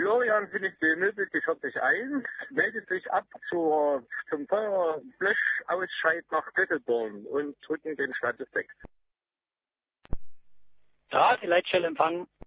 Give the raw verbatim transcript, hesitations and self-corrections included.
Florian Philipp Möbeltisch vierzig eins meldet sich ab zur, zum Feuerlöschausscheid nach Göttelborn und drücken den Status sechs. Ja, die Leitstelle Empfang.